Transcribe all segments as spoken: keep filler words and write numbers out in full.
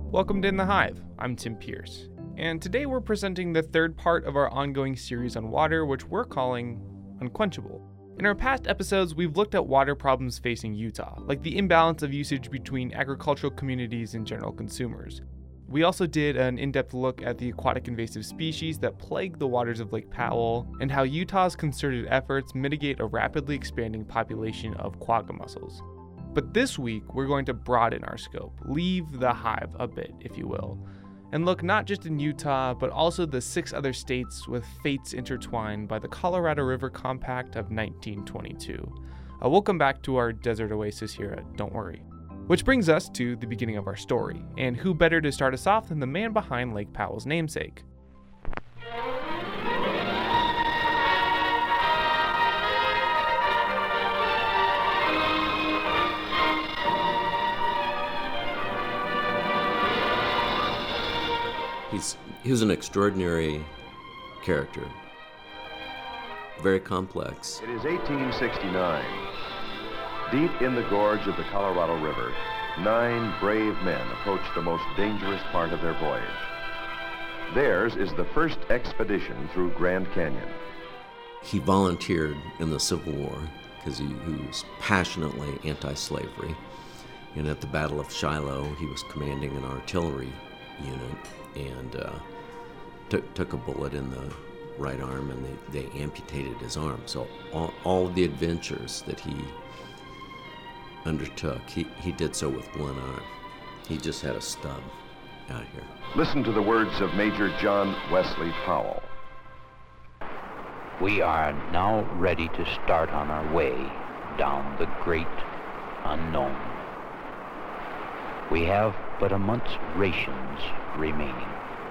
Welcome to In the Hive. I'm Tim Pierce, and today we're presenting the third part of our ongoing series on water, which we're calling Unquenchable. In our past episodes, we've looked at water problems facing Utah, like the imbalance of usage between agricultural communities and general consumers. We also did an in-depth look at the aquatic invasive species that plague the waters of Lake Powell, and how Utah's concerted efforts mitigate a rapidly expanding population of quagga mussels. But this week, we're going to broaden our scope, leave the hive a bit, if you will, and look not just in Utah, but also the six other states with fates intertwined by the Colorado River Compact of nineteen twenty-two. Uh, we'll come back to our desert oasis here, don't worry. Which brings us to the beginning of our story, and who better to start us off than the man behind Lake Powell's namesake. He's, he was an extraordinary character, very complex. It is eighteen sixty-nine. Deep in the gorge of the Colorado River, nine brave men approach the most dangerous part of their voyage. Theirs is the first expedition through Grand Canyon. He volunteered in the Civil War because he, he was passionately anti-slavery. And at the Battle of Shiloh, he was commanding an artillery unit and uh, took, took a bullet in the right arm, and they, they amputated his arm. So all, all of the adventures that he undertook, he, he did so with one arm. He just had a stub out here. Listen to the words of Major John Wesley Powell. We are now ready to start on our way down the great unknown. We have but a month's rations remaining.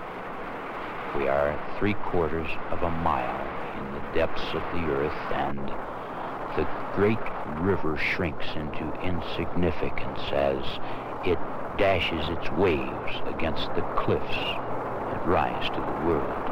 We are three quarters of a mile in the depths of the earth, and the great river shrinks into insignificance as it dashes its waves against the cliffs that rise to the world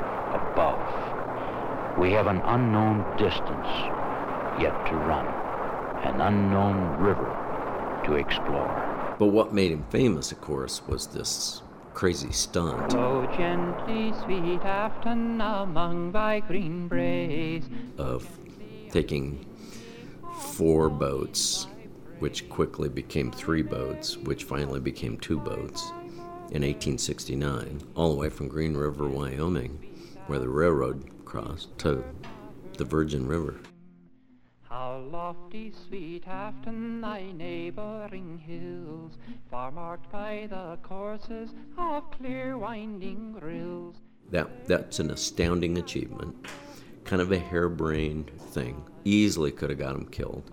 above. We have an unknown distance yet to run, an unknown river to explore. But what made him famous, of course, was this crazy stunt. Flow gently, sweet Afton, among thy green braes. Of taking four boats, which quickly became three boats, which finally became two boats, in eighteen sixty-nine, all the way from Green River, Wyoming, where the railroad crossed, to the Virgin River. How lofty, sweet Afton, thy neighboring hills, far marked by the courses of clear winding rills. That that's an astounding achievement, kind of a harebrained thing. Easily could have got him killed,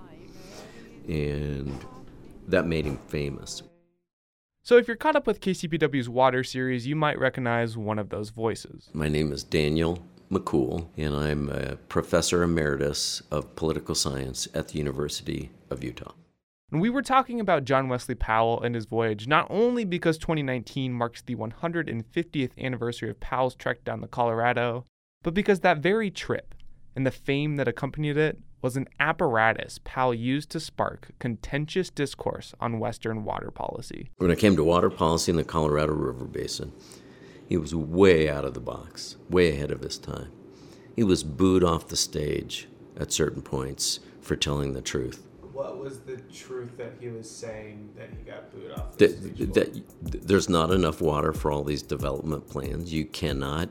and that made him famous. So if you're caught up with K C P W's Water series, you might recognize one of those voices. My name is Daniel McCool, and I'm a professor emeritus of political science at the University of Utah. And we were talking about John Wesley Powell and his voyage not only because twenty nineteen marks the one hundred fiftieth anniversary of Powell's trek down the Colorado, but because that very trip and the fame that accompanied it was an apparatus Powell used to spark contentious discourse on Western water policy. When it came to water policy in the Colorado River Basin, he was way out of the box, way ahead of his time. He was booed off the stage at certain points for telling the truth. What was the truth that he was saying that he got booed off the that, stage? That there's not enough water for all these development plans. You cannot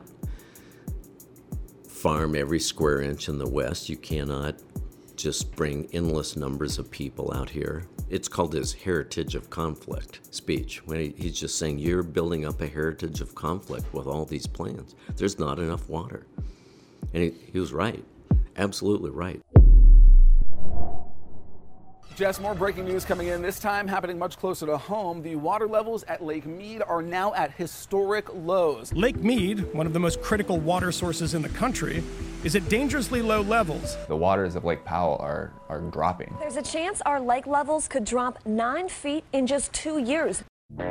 farm every square inch in the West. You cannot just bring endless numbers of people out here. It's called his heritage of conflict speech, when he, he's just saying, you're building up a heritage of conflict with all these plans. There's not enough water. And he, he was right, absolutely right. Jess, more breaking news coming in, this time happening much closer to home. The water levels at Lake Mead are now at historic lows. Lake Mead, one of the most critical water sources in the country, is at dangerously low levels. The waters of Lake Powell are, are dropping. There's a chance our lake levels could drop nine feet in just two years.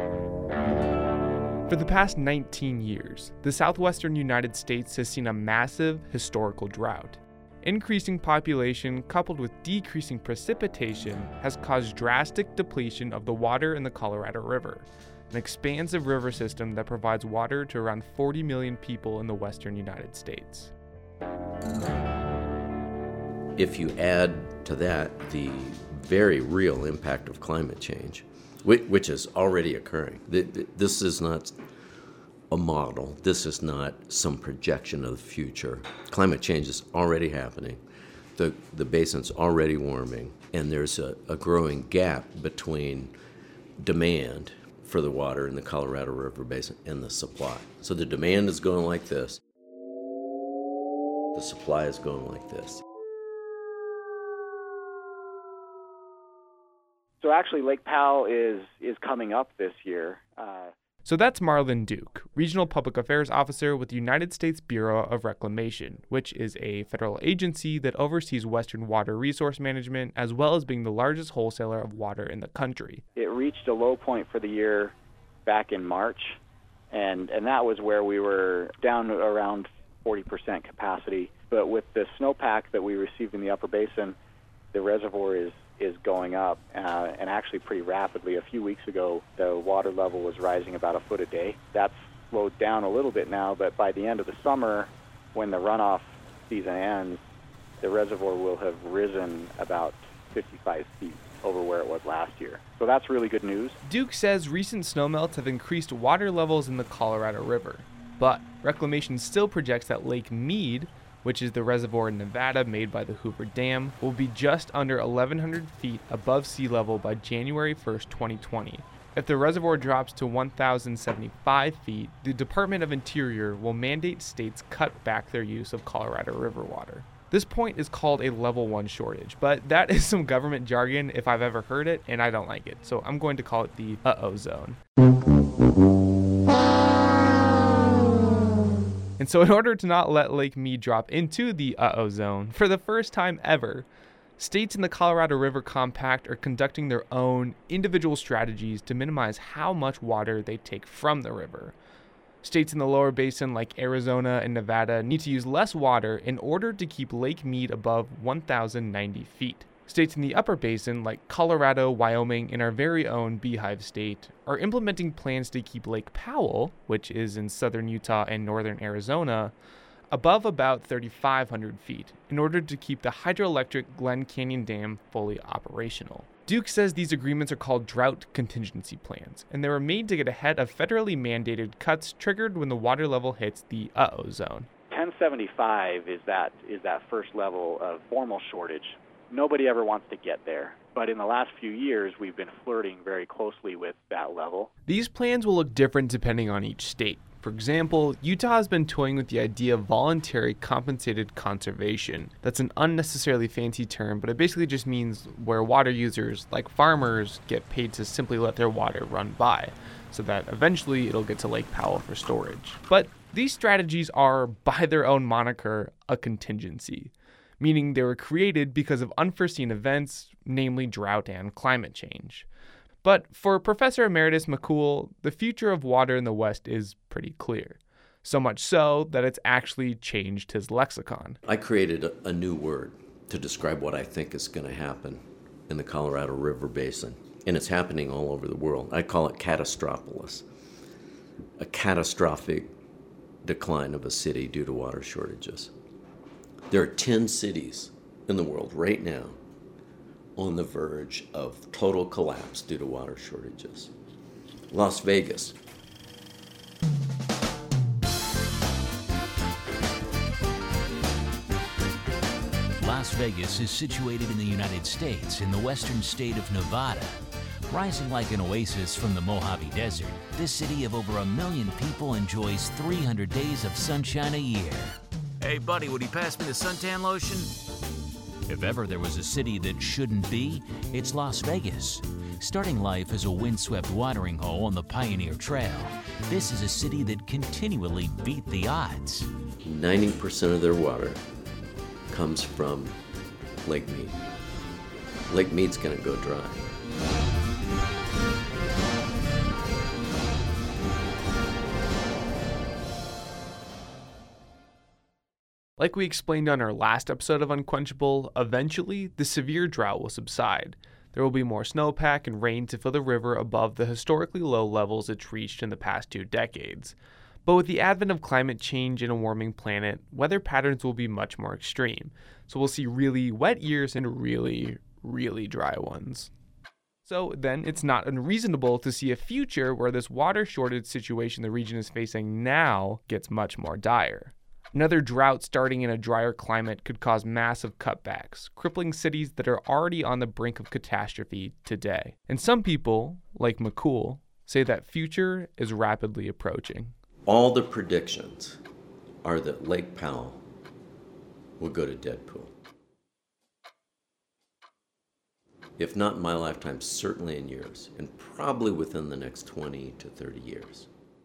For the past nineteen years, the southwestern United States has seen a massive historical drought. Increasing population coupled with decreasing precipitation has caused drastic depletion of the water in the Colorado River. an expansive river system that provides water to around forty million people in the western United States. If you add to that the very real impact of climate change, which is already occurring, this is not a model, this is not some projection of the future. Climate change is already happening, the, the basin's already warming, and there's a, a growing gap between demand for the water in the Colorado River Basin and the supply. So the demand is going like this, the supply is going like this. So actually, Lake Powell is is coming up this year. Uh, so that's Marlon Duke, Regional Public Affairs Officer with the United States Bureau of Reclamation, which is a federal agency that oversees Western water resource management, as well as being the largest wholesaler of water in the country. It reached a low point for the year back in March, and, and that was where we were down around forty percent capacity. But with the snowpack that we received in the upper basin, the reservoir is is going up, uh, and actually pretty rapidly. A few weeks ago, the water level was rising about a foot a day. That's slowed down a little bit now, but by the end of the summer, when the runoff season ends, the reservoir will have risen about fifty-five feet over where it was last year. So that's really good news. Duke says recent snowmelts have increased water levels in the Colorado River, but Reclamation still projects that Lake Mead, which is the reservoir in Nevada made by the Hoover Dam, will be just under eleven hundred feet above sea level by January first, twenty twenty. If the reservoir drops to one thousand seventy-five feet, the Department of Interior will mandate states cut back their use of Colorado River water. This point is called a level one shortage, but that is some government jargon if I've ever heard it, and I don't like it, so I'm going to call it the uh-oh zone. And so in order to not let Lake Mead drop into the uh-oh zone, for the first time ever, states in the Colorado River Compact are conducting their own individual strategies to minimize how much water they take from the river. States in the lower basin like Arizona and Nevada need to use less water in order to keep Lake Mead above one thousand ninety feet. States in the upper basin like Colorado, Wyoming, and our very own Beehive State are implementing plans to keep Lake Powell, which is in southern Utah and northern Arizona, above about thirty-five hundred feet in order to keep the hydroelectric Glen Canyon Dam fully operational. Duke says these agreements are called drought contingency plans, and they were made to get ahead of federally mandated cuts triggered when the water level hits the uh-oh zone. ten seventy-five is that is that first level of formal shortage. Nobody ever wants to get there, but in the last few years, we've been flirting very closely with that level. These plans will look different depending on each state. For example, Utah has been toying with the idea of voluntary compensated conservation. That's an unnecessarily fancy term, but it basically just means where water users, like farmers, get paid to simply let their water run by, so that eventually it'll get to Lake Powell for storage. But these strategies are, by their own moniker, a contingency, meaning they were created because of unforeseen events, namely drought and climate change. But for Professor Emeritus McCool, the future of water in the West is pretty clear. So much so that it's actually changed his lexicon. I created a, a new word to describe what I think is going to happen in the Colorado River Basin. And it's happening all over the world. I call it catastropholis, a catastrophic decline of a city due to water shortages. There are ten cities in the world right now on the verge of total collapse due to water shortages. Las Vegas. Las Vegas is situated in the United States in the western state of Nevada. Rising like an oasis from the Mojave Desert, this city of over a million people enjoys three hundred days of sunshine a year. Hey, buddy, would you pass me the suntan lotion? If ever there was a city that shouldn't be, it's Las Vegas. Starting life as a windswept watering hole on the Pioneer Trail, this is a city that continually beat the odds. ninety percent of their water comes from Lake Mead. Lake Mead's going to go dry. Like we explained on our last episode of Unquenchable, eventually the severe drought will subside. There will be more snowpack and rain to fill the river above the historically low levels it's reached in the past two decades. But with the advent of climate change and a warming planet, weather patterns will be much more extreme. So we'll see really wet years and really, really dry ones. So then it's not unreasonable to see a future where this water shortage situation the region is facing now gets much more dire. Another drought starting in a drier climate could cause massive cutbacks, crippling cities that are already on the brink of catastrophe today. And some people, like McCool, say that future is rapidly approaching. All the predictions are that Lake Powell will go to dead pool. If not in my lifetime, certainly in yours, and probably within the next twenty to thirty years.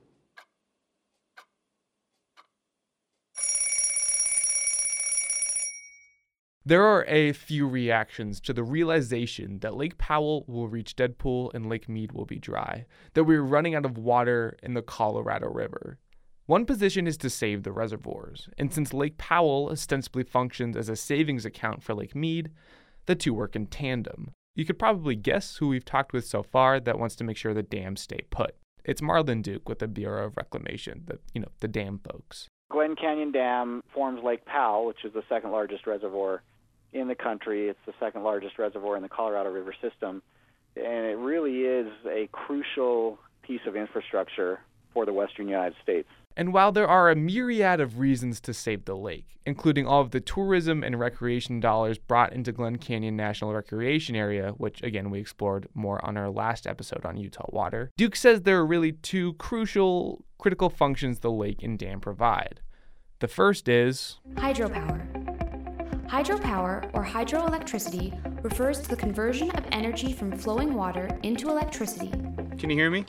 There are a few reactions to the realization that Lake Powell will reach dead pool and Lake Mead will be dry, that we're running out of water in the Colorado River. One position is to save the reservoirs, and since Lake Powell ostensibly functions as a savings account for Lake Mead, the two work in tandem. You could probably guess who we've talked with so far that wants to make sure the dams stay put. It's Marlon Duke with the Bureau of Reclamation, the, you know, the dam folks. Glen Canyon Dam forms Lake Powell, which is the second largest reservoir in the country. It's the second largest reservoir in the Colorado River system, and it really is a crucial piece of infrastructure for the western United States. And while there are a myriad of reasons to save the lake, including all of the tourism and recreation dollars brought into Glen Canyon National Recreation Area, which again we explored more on our last episode on Utah water, Duke says there are really two crucial, critical functions the lake and dam provide. The first is hydropower. Hydropower, or hydroelectricity, refers to the conversion of energy from flowing water into electricity. Can you hear me?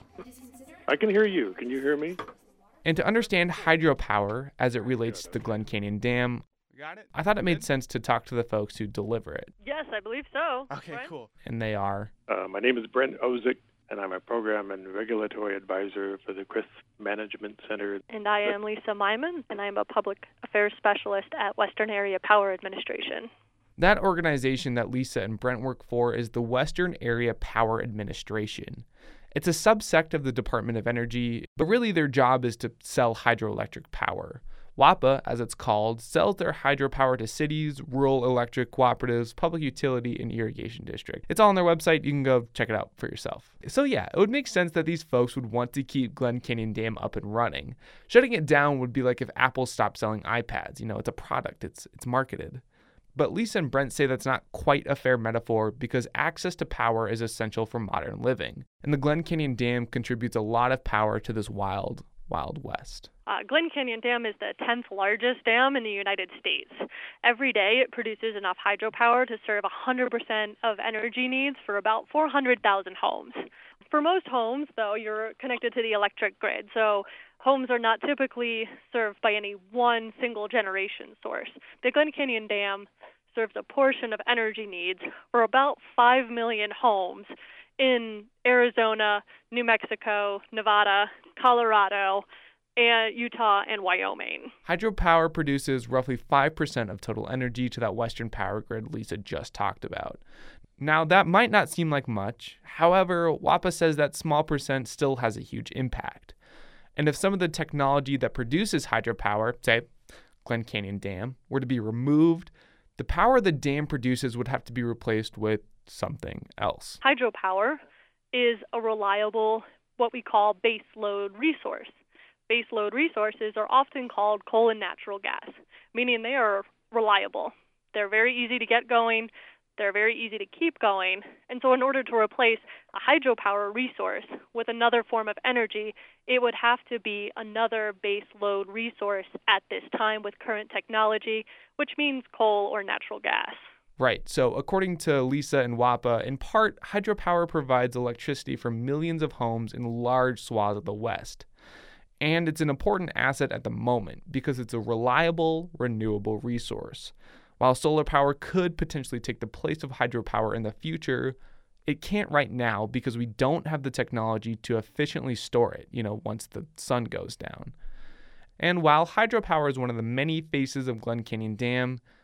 I can hear you. Can you hear me? And to understand hydropower as it relates to the Glen Canyon Dam, I thought it made sense to talk to the folks who deliver it. Yes, I believe so. Okay, right? Cool. And they are? Uh, my name is Brent Ozick, and I'm a program and regulatory advisor for the Crist Management Center. And I am Lisa Myman, and I'm a public affairs specialist at Western Area Power Administration. That organization that Lisa and Brent work for is the Western Area Power Administration. It's a subsect of the Department of Energy, but really their job is to sell hydroelectric power. WAPA, as it's called, sells their hydropower to cities, rural electric cooperatives, public utility, and irrigation district. It's all on their website. You can go check it out for yourself. So yeah, it would make sense that these folks would want to keep Glen Canyon Dam up and running. Shutting it down would be like if Apple stopped selling iPads. You know, it's a product. It's it's marketed. But Lisa and Brent say that's not quite a fair metaphor because access to power is essential for modern living. And the Glen Canyon Dam contributes a lot of power to this wild, wild west. Uh, Glen Canyon Dam is the tenth largest dam in the United States. Every day it produces enough hydropower to serve one hundred percent of energy needs for about four hundred thousand homes. For most homes, though, you're connected to the electric grid, so homes are not typically served by any one single generation source. The Glen Canyon Dam serves a portion of energy needs for about five million homes in Arizona, New Mexico, Nevada, Colorado, and Utah, and Wyoming. Hydropower produces roughly five percent of total energy to that western power grid Lisa just talked about. Now, that might not seem like much. However, WAPA says that small percent still has a huge impact. And if some of the technology that produces hydropower, say Glen Canyon Dam, were to be removed, the power the dam produces would have to be replaced with something else. Hydropower is a reliable, what we call base load resource. Base load resources are often called coal and natural gas, meaning they are reliable. They're very easy to get going. They're very easy to keep going. And so in order to replace a hydropower resource with another form of energy, it would have to be another base load resource at this time with current technology, which means coal or natural gas. Right. So according to Lisa and WAPA, in part, hydropower provides electricity for millions of homes in large swaths of the West. And it's an important asset at the moment because it's a reliable, renewable resource. While solar power could potentially take the place of hydropower in the future, it can't right now because we don't have the technology to efficiently store it, you know, once the sun goes down. And while hydropower is one of the many faces of Glen Canyon Dam,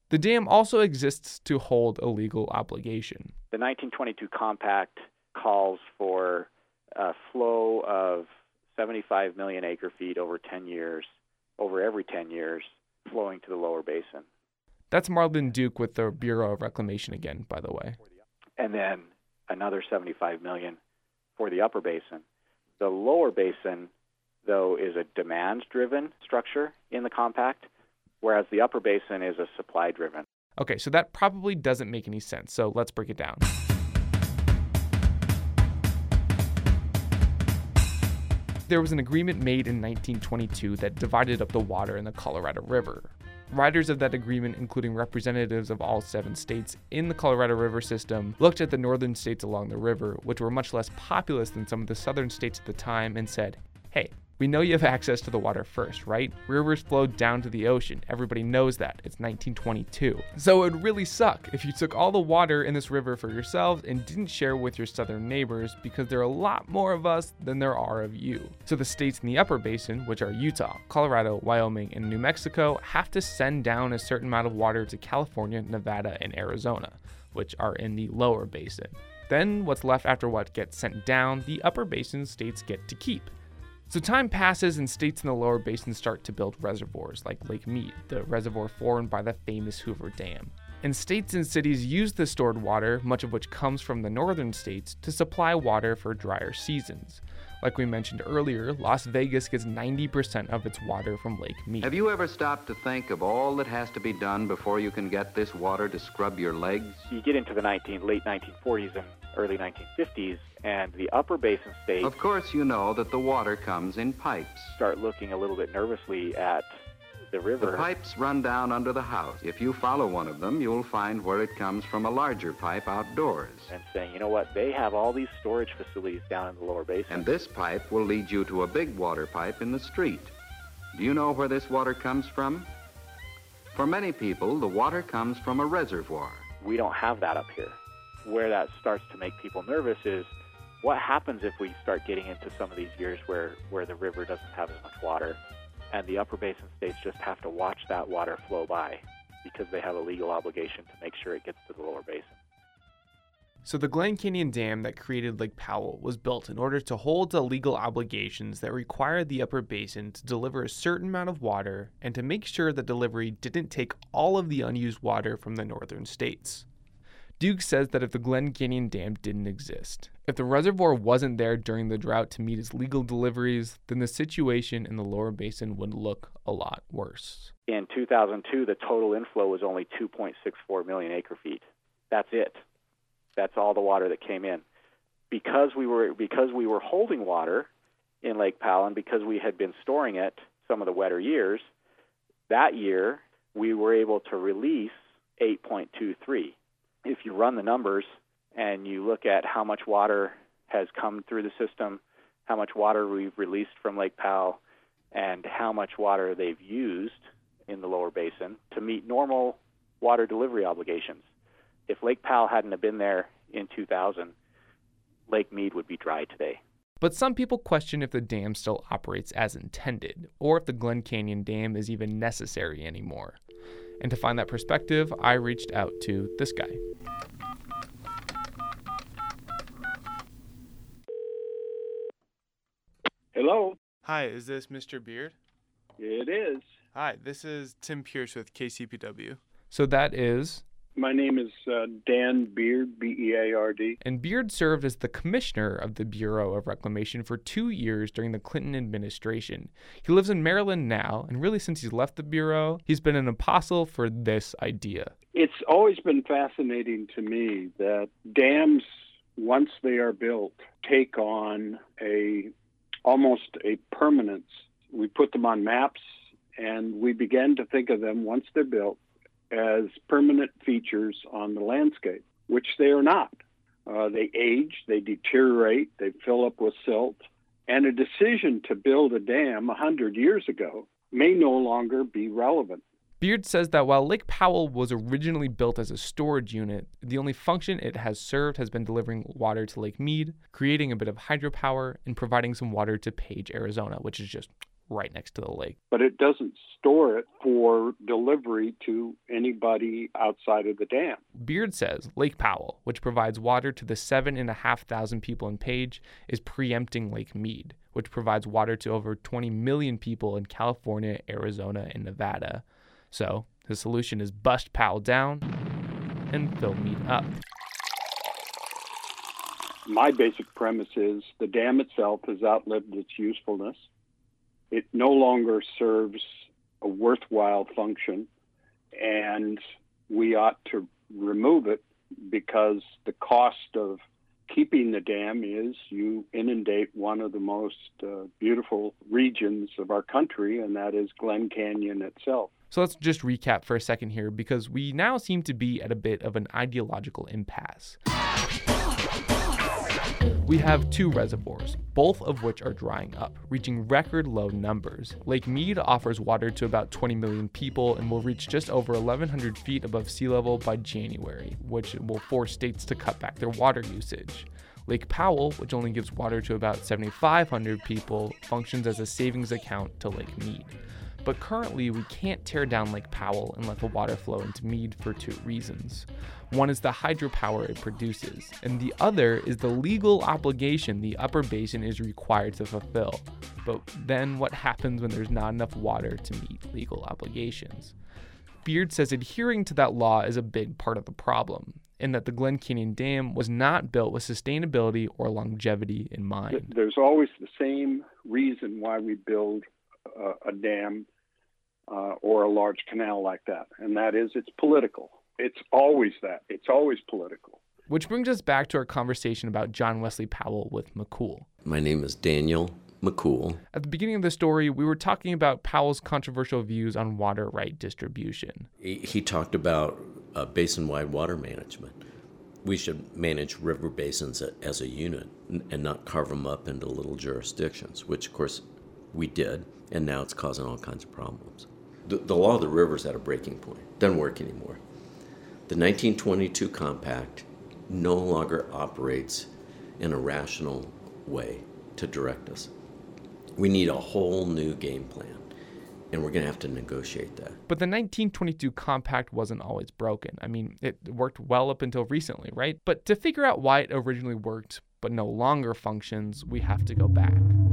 The dam also exists to hold a legal obligation. The nineteen twenty-two compact calls for a flow of seventy-five million acre feet over ten years, over every ten years, flowing to the lower basin. That's Marlon Duke with the Bureau of Reclamation again, by the way. And then another seventy-five million for the upper basin. The lower basin, though, is a demand-driven structure in the compact, whereas the upper basin is a supply-driven. Okay, so that probably doesn't make any sense, so let's break it down. There was an agreement made in nineteen twenty-two that divided up the water in the Colorado River. Riders of that agreement, including representatives of all seven states in the Colorado River system, looked at the northern states along the river, which were much less populous than some of the southern states at the time, and said, hey, we know you have access to the water first, right? Rivers flow down to the ocean. Everybody knows that. It's nineteen twenty-two. So it would really suck if you took all the water in this river for yourselves and didn't share with your southern neighbors, because there are a lot more of us than there are of you. So the states in the upper basin, which are Utah, Colorado, Wyoming, and New Mexico, have to send down a certain amount of water to California, Nevada, and Arizona, which are in the lower basin. Then what's left after what gets sent down, the upper basin states get to keep. So time passes and states in the lower basin start to build reservoirs like Lake Mead, the reservoir formed by the famous Hoover Dam. And states and cities use the stored water, much of which comes from the northern states, to supply water for drier seasons. Like we mentioned earlier, Las Vegas gets ninety percent of its water from Lake Mead. Have you ever stopped to think of all that has to be done before you can get this water to scrub your legs? You get into the nineteen, late nineteen forties and early nineteen fifties, and the upper basin states... Of course you know that the water comes in pipes. ...start looking a little bit nervously at the river. The pipes run down under the house. If you follow one of them, you'll find where it comes from a larger pipe outdoors. And saying, you know what, they have all these storage facilities down in the lower basin. And this pipe will lead you to a big water pipe in the street. Do you know where this water comes from? For many people, the water comes from a reservoir. We don't have that up here. Where that starts to make people nervous is what happens if we start getting into some of these years where, where the river doesn't have as much water, and the upper basin states just have to watch that water flow by because they have a legal obligation to make sure it gets to the lower basin. So the Glen Canyon Dam that created Lake Powell was built in order to hold the legal obligations that required the upper basin to deliver a certain amount of water and to make sure that delivery didn't take all of the unused water from the northern states. Duke says that if the Glen Canyon Dam didn't exist, if the reservoir wasn't there during the drought to meet its legal deliveries, then the situation in the lower basin would look a lot worse. In two thousand two, the total inflow was only two point six four million acre feet. That's it. That's all the water that came in. Because we were because we were holding water in Lake Powell and because we had been storing it some of the wetter years, that year we were able to release eight point two three. If you run the numbers and you look at how much water has come through the system, how much water we've released from Lake Powell, and how much water they've used in the lower basin to meet normal water delivery obligations. If Lake Powell hadn't have been there in two thousand, Lake Mead would be dry today. But some people question if the dam still operates as intended, or if the Glen Canyon Dam is even necessary anymore. And to find that perspective, I reached out to this guy. Hello. Hi, is this Mister Beard? It is. Hi, this is Tim Pierce with K C P W. So that is... My name is uh, Dan Beard, B E A R D. And Beard served as the commissioner of the Bureau of Reclamation for two years during the Clinton administration. He lives in Maryland now, and really since he's left the Bureau, he's been an apostle for this idea. It's always been fascinating to me that dams, once they are built, take on a almost a permanence. We put them on maps, and we begin to think of them, once they're built, as permanent features on the landscape, which they are not. Uh, they age, they deteriorate, they fill up with silt, and a decision to build a dam one hundred years ago may no longer be relevant. Beard says that while Lake Powell was originally built as a storage unit, the only function it has served has been delivering water to Lake Mead, creating a bit of hydropower, and providing some water to Page, Arizona, which is just right next to the lake. But it doesn't store it for delivery to anybody outside of the dam. Beard says Lake Powell, which provides water to the seven and a half thousand people in Page, is preempting Lake Mead, which provides water to over twenty million people in California, Arizona, and Nevada. So the solution is bust Powell down and fill Mead up. My basic premise is the dam itself has outlived its usefulness. It no longer serves a worthwhile function, and we ought to remove it because the cost of keeping the dam is you inundate one of the most uh, beautiful regions of our country, and that is Glen Canyon itself. So let's just recap for a second here, because we now seem to be at a bit of an ideological impasse. We have two reservoirs, both of which are drying up, reaching record low numbers. Lake Mead offers water to about twenty million people and will reach just over eleven hundred feet above sea level by January, which will force states to cut back their water usage. Lake Powell, which only gives water to about seventy-five hundred people, functions as a savings account to Lake Mead. But currently, we can't tear down Lake Powell and let the water flow into Mead for two reasons. One is the hydropower it produces, and the other is the legal obligation the upper basin is required to fulfill. But then what happens when there's not enough water to meet legal obligations? Beard says adhering to that law is a big part of the problem, and that the Glen Canyon Dam was not built with sustainability or longevity in mind. There's always the same reason why we build a, a dam uh, or a large canal like that, and that is it's political. It's always that. It's always political. Which brings us back to our conversation about John Wesley Powell with McCool. My name is Daniel McCool. At the beginning of the story, we were talking about Powell's controversial views on water right distribution. He, he talked about uh, basin-wide water management. We should manage river basins as a unit and not carve them up into little jurisdictions, which, of course, we did, and now it's causing all kinds of problems. The, the law of the river is at a breaking point. Doesn't work anymore. The nineteen twenty-two Compact no longer operates in a rational way to direct us. We need a whole new game plan, and we're going to have to negotiate that. But the nineteen twenty-two Compact wasn't always broken. I mean, it worked well up until recently, right? But to figure out why it originally worked but no longer functions, we have to go back.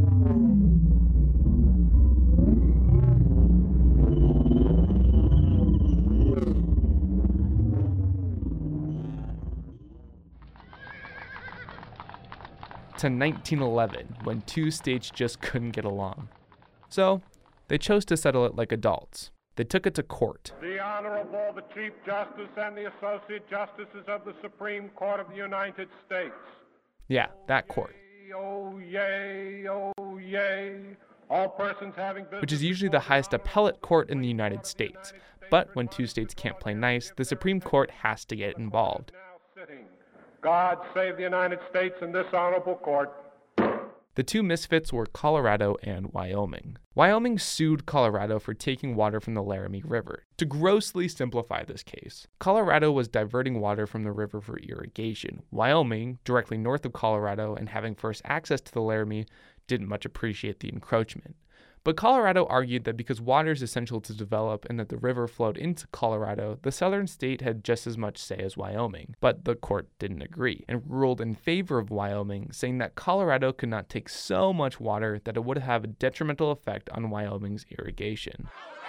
To nineteen eleven, when two states just couldn't get along. So, they chose to settle it like adults. They took it to court. The Honorable, the Chief Justice and the Associate Justices of the Supreme Court of the United States. Yeah, that court. Oh, yay, oh, yay. All persons having business, which is usually the highest appellate court in the United States. But when two states can't play nice, the Supreme Court has to get involved. God save the United States and this honorable court. The two misfits were Colorado and Wyoming. Wyoming sued Colorado for taking water from the Laramie River. To grossly simplify this case, Colorado was diverting water from the river for irrigation. Wyoming, directly north of Colorado and having first access to the Laramie, didn't much appreciate the encroachment. But Colorado argued that because water is essential to develop and that the river flowed into Colorado, the southern state had just as much say as Wyoming. But the court didn't agree and ruled in favor of Wyoming, saying that Colorado could not take so much water that it would have a detrimental effect on Wyoming's irrigation.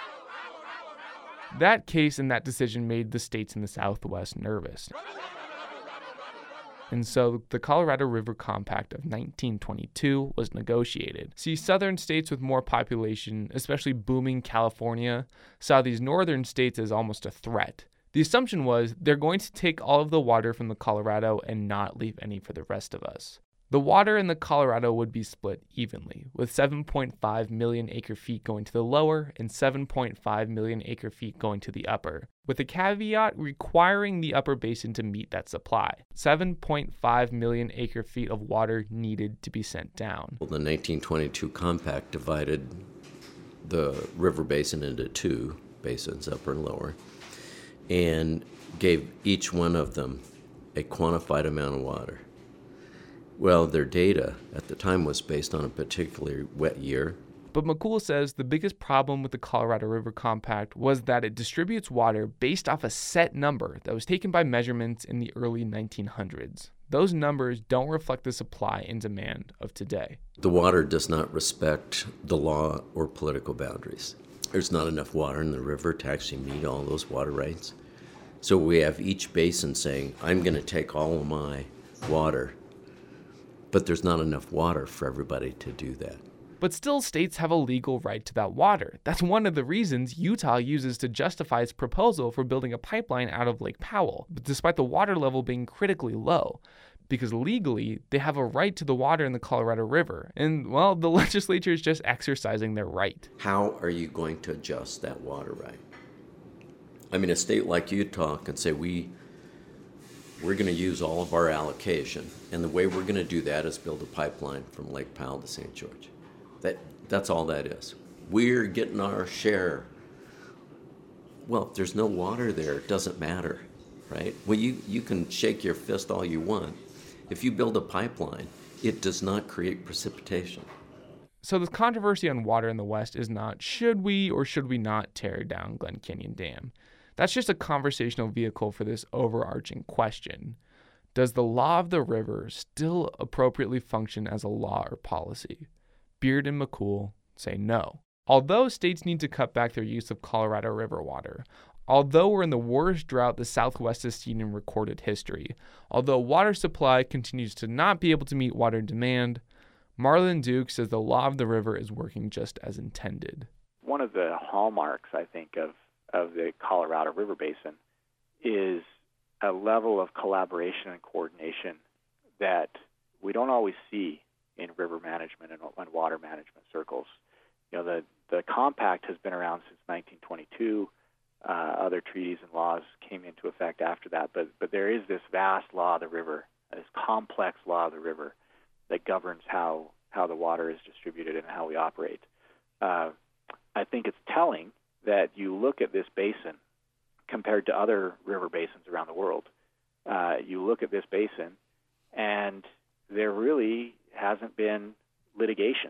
That case and that decision made the states in the Southwest nervous. And so the Colorado River Compact of nineteen twenty-two was negotiated. See, southern states with more population, especially booming California, saw these northern states as almost a threat. The assumption was they're going to take all of the water from the Colorado and not leave any for the rest of us. The water in the Colorado would be split evenly, with seven point five million acre-feet going to the lower and seven point five million acre-feet going to the upper, with a caveat requiring the upper basin to meet that supply. seven point five million acre-feet of water needed to be sent down. Well, the nineteen twenty-two Compact divided the river basin into two basins, upper and lower, and gave each one of them a quantified amount of water. Well, their data at the time was based on a particularly wet year, But McCool says the biggest problem with the Colorado River Compact was that it distributes water based off a set number that was taken by measurements in the early nineteen hundreds. Those numbers don't reflect the supply and demand of today. The water does not respect the law or political boundaries. There's not enough water in the river to actually meet all those water rights. So we have each basin saying, I'm going to take all of my water, but there's not enough water for everybody to do that. But still, states have a legal right to that water. That's one of the reasons Utah uses to justify its proposal for building a pipeline out of Lake Powell, despite the water level being critically low. Because legally, they have a right to the water in the Colorado River. And, well, the legislature is just exercising their right. How are you going to adjust that water right? I mean, a state like Utah can say, we, we're going to use all of our allocation, and the way we're going to do that is build a pipeline from Lake Powell to Saint George. That, that's all that is. We're getting our share. Well, if there's no water there, it doesn't matter, right? Well, you, you can shake your fist all you want. If you build a pipeline, it does not create precipitation. So the controversy on water in the West is not, should we or should we not tear down Glen Canyon Dam? That's just a conversational vehicle for this overarching question. Does the law of the river still appropriately function as a law or policy? Beard and McCool say no. Although states need to cut back their use of Colorado River water, although we're in the worst drought the Southwest has seen in recorded history, although water supply continues to not be able to meet water demand, Marlon Duke says the law of the river is working just as intended. One of the hallmarks, I think, of, of the Colorado River Basin is a level of collaboration and coordination that we don't always see in river management and, and water management circles. You know, the, the compact has been around since nineteen twenty-two. Uh, other treaties and laws came into effect after that, but but there is this vast law of the river, this complex law of the river that governs how, how the water is distributed and how we operate. Uh, I think it's telling that you look at this basin compared to other river basins around the world. Uh, you look at this basin, and there really hasn't been litigation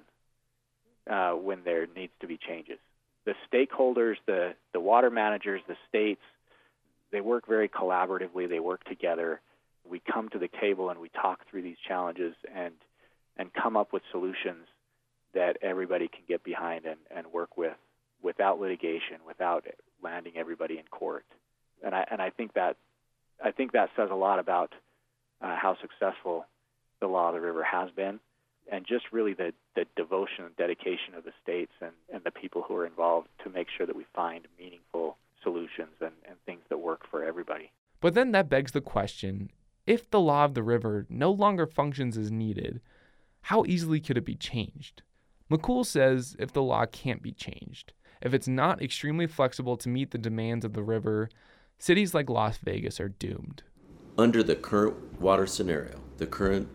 uh, when there needs to be changes. The stakeholders, the, the water managers, the states, they work very collaboratively. They work together. We come to the table and we talk through these challenges and and come up with solutions that everybody can get behind and, and work with without litigation, without landing everybody in court. And I and I think that I think that says a lot about uh, how successful the law of the river has been, and just really the, the devotion and dedication of the states and, and the people who are involved to make sure that we find meaningful solutions and, and things that work for everybody. But then that begs the question, if the law of the river no longer functions as needed, how easily could it be changed? McCool says if the law can't be changed, if it's not extremely flexible to meet the demands of the river, cities like Las Vegas are doomed. Under the current water scenario, the current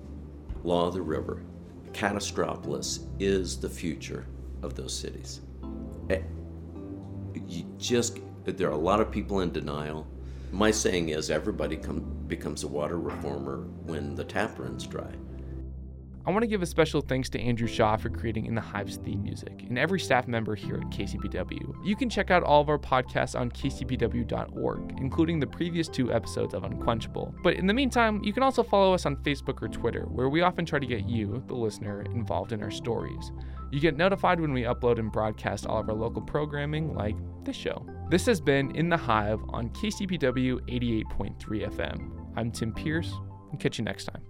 law of the river, Catastropolis is the future of those cities. You just, there are a lot of people in denial. My saying is everybody come, becomes a water reformer when the tap runs dry. I want to give a special thanks to Andrew Shaw for creating In the Hive's theme music and every staff member here at K C B W. You can check out all of our podcasts on K C B W dot org, including the previous two episodes of Unquenchable. But in the meantime, you can also follow us on Facebook or Twitter, where we often try to get you, the listener, involved in our stories. You get notified when we upload and broadcast all of our local programming, like this show. This has been In the Hive on K C B W eighty-eight point three F M. I'm Tim Pierce, and catch you next time.